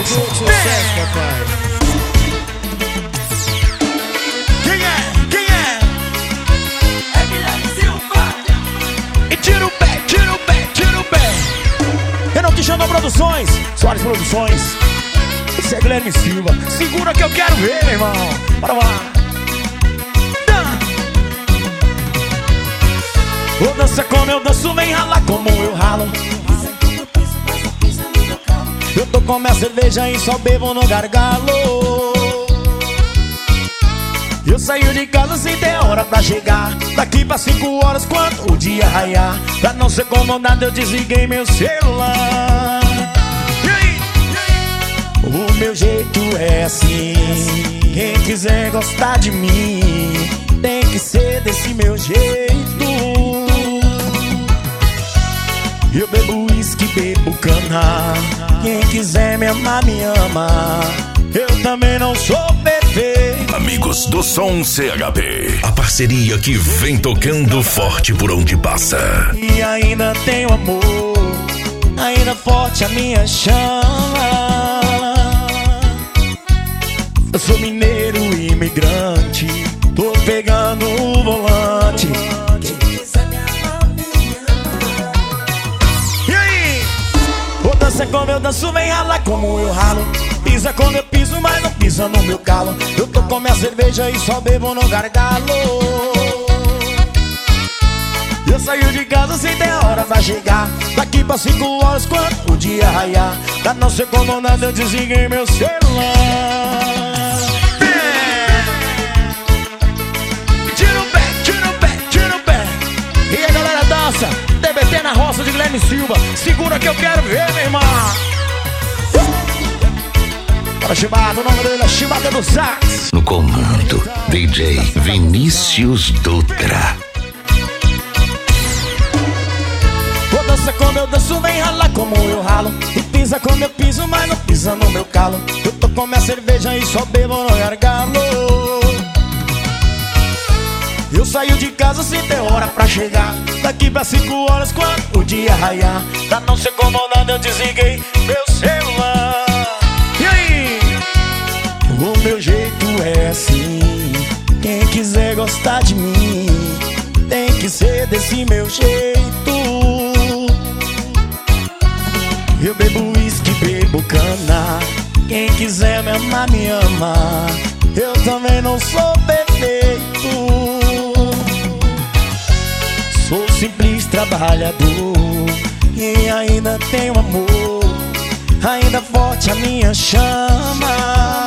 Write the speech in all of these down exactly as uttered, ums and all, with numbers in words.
Sucesso, papai. Quem é? Quem é? É Guilherme Silva. E tira o pé, tira o pé, tira o pé. Renato Xandão Produções, Soares Produções. Esse é Guilherme Silva. Segura que eu quero ver, meu irmão. Bora lá. Vou dançar como eu danço, vem ralar como eu ralo. Eu tô com minha cerveja e só bebo no gargalo. Eu saio de casa sem ter hora pra chegar. Daqui pra cinco horas quando o dia raiar. Pra não ser incomodado eu desliguei meu celular. E aí? O meu jeito é assim. Quem quiser gostar de mim tem que ser desse meu jeito. Eu bebo uísque, bebo cana. Quem quiser me amar, me ama. Eu também não sou perfeito. Amigos do Som C H P, a parceria que vem tocando forte por onde passa. E ainda tenho amor, ainda forte a minha chama. Eu sou mineiro imigrante, tô pegando o volante. Dança como eu danço, vem ralar como eu ralo. Pisa como eu piso, mas não pisa no meu calo. Eu tô com minha cerveja e só bebo no gargalo. Eu saio de casa sem ter hora pra chegar. Daqui pra cinco horas quando o dia raiar. Pra não ser incomodado eu desliguei meu celular. Tira o pé, tira o pé, tira o pé. E a galera dança T B T na roça de Guilherme Silva. Segura que eu quero ver, meu irmão. Para Chibata, o nome dele é Chibata do Sax. No comando, D J Vinícius Dutra. Vou dançar como eu danço, vem ralar como eu ralo. E pisa como eu piso, mas não pisa no meu calo. Eu tô com minha cerveja e só bebo no gargalo. Eu saio de casa sem ter hora pra chegar. Daqui pra cinco horas quando o dia raiar. Pra não ser incomodado eu desliguei meu celular. E aí? O meu jeito é assim. Quem quiser gostar de mim tem que ser desse meu jeito. Eu bebo uísque, bebo cana. Quem quiser me amar, me ama. Eu também não sou perfeito. Sou simples trabalhador e ainda tenho amor, ainda forte a minha chama.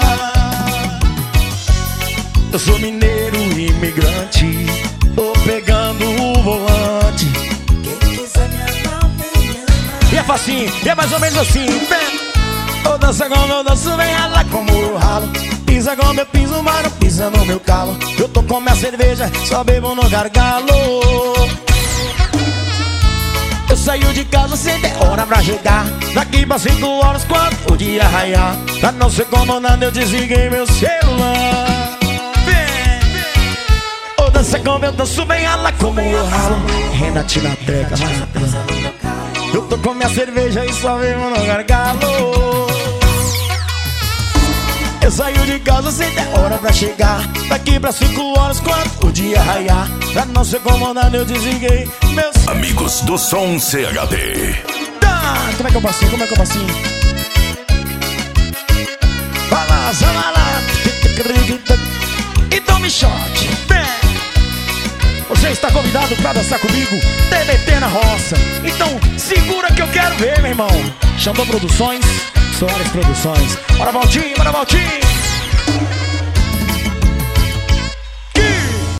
Eu sou mineiro imigrante, tô pegando o volante. Quem quiser me amar, me ama. E é facinho, e é mais ou menos assim. Eu danço como eu danço, vem ralar como eu ralo. Pisa como eu piso, mas não pisa no meu calo. Eu tô com minha cerveja, só bebo no gargalo. Eu saio de casa sem ter hora pra chegar. Daqui pra cinco horas quando o dia raiar. Pra não ser incomodado eu desliguei meu celular. Vem, vem. Ô, dança como eu danço, vem ralar como eu ralo. Renatina treca, eu tô com minha cerveja e só bebo no gargalo. Eu saio de casa sem ter hora pra chegar. Daqui pra cinco horas quando o dia raiar. Pra não ser incomodado eu desliguei meus... Amigos do Som C H P. Tá, como é que eu passinho? Como é que eu passinho? Vai lá, vai lá, lá. Então me choque. Você está convidado pra dançar comigo T B T na roça. Então segura que eu quero ver, meu irmão. Xandão Produções, Soares Produções. Bora, Valtinho, bora, Valtinho.